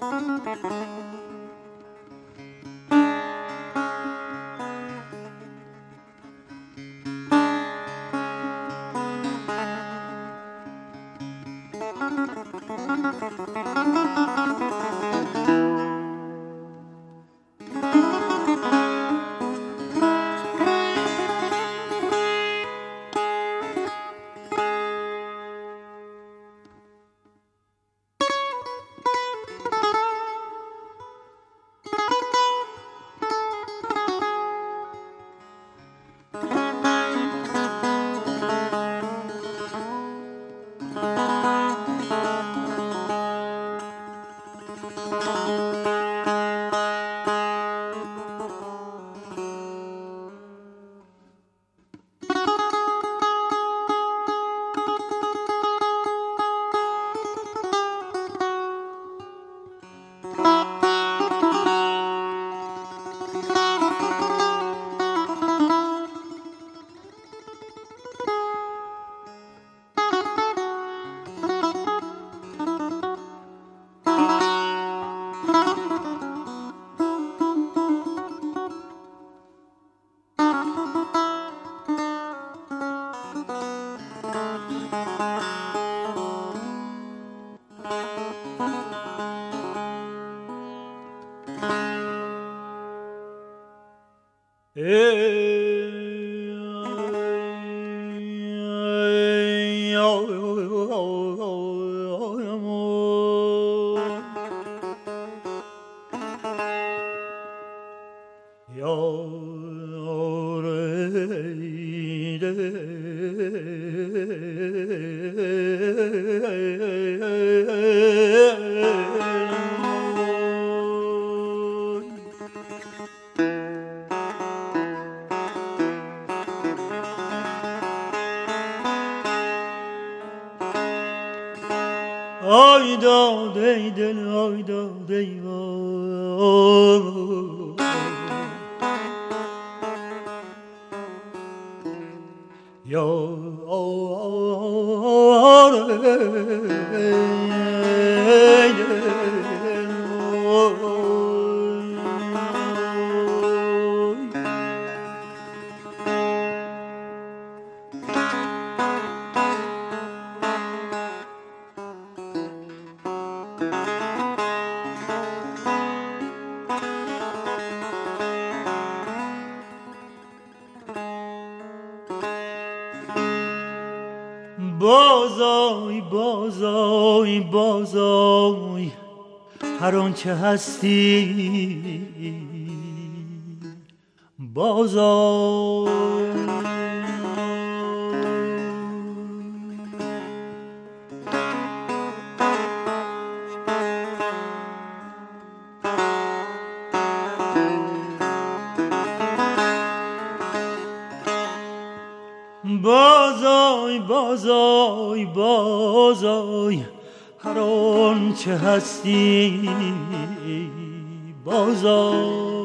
آی داده دل آی داده یا بازای بازای بازای هر آنچه هستی بازای بازای بازای بازای هر آنچه هستی بازای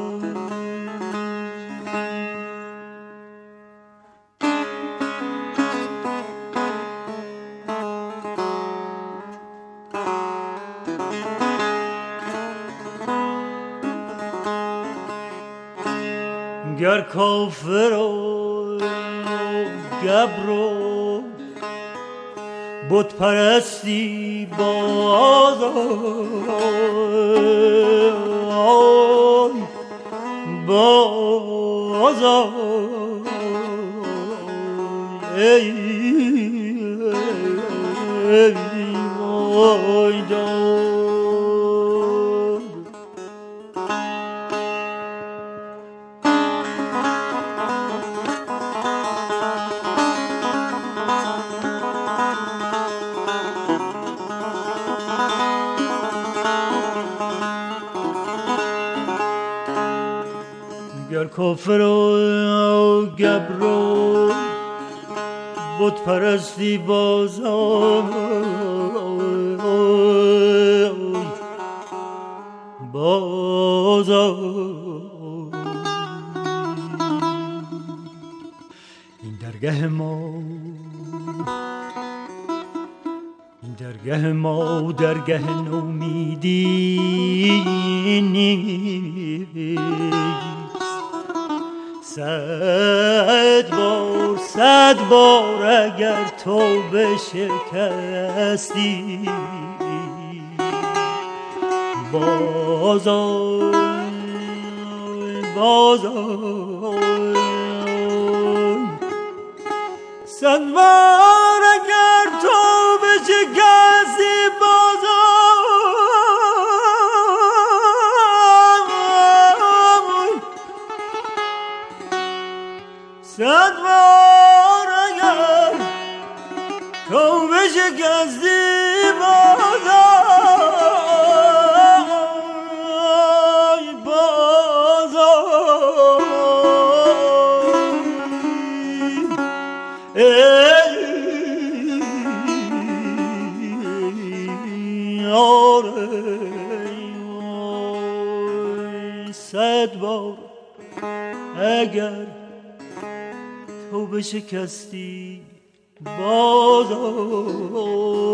گر کافر و گبر و بت پرستی بازای ای وای گر کافر و گبر و بت پرستی بازای این درگه ما این درگه گه ما در گه نومیدی نیست. صد بار اگر تو بشکستی صد بار اگر تو بشکستی صد بار اگر تو بشکستی صد بار اگر تو بشکستی باز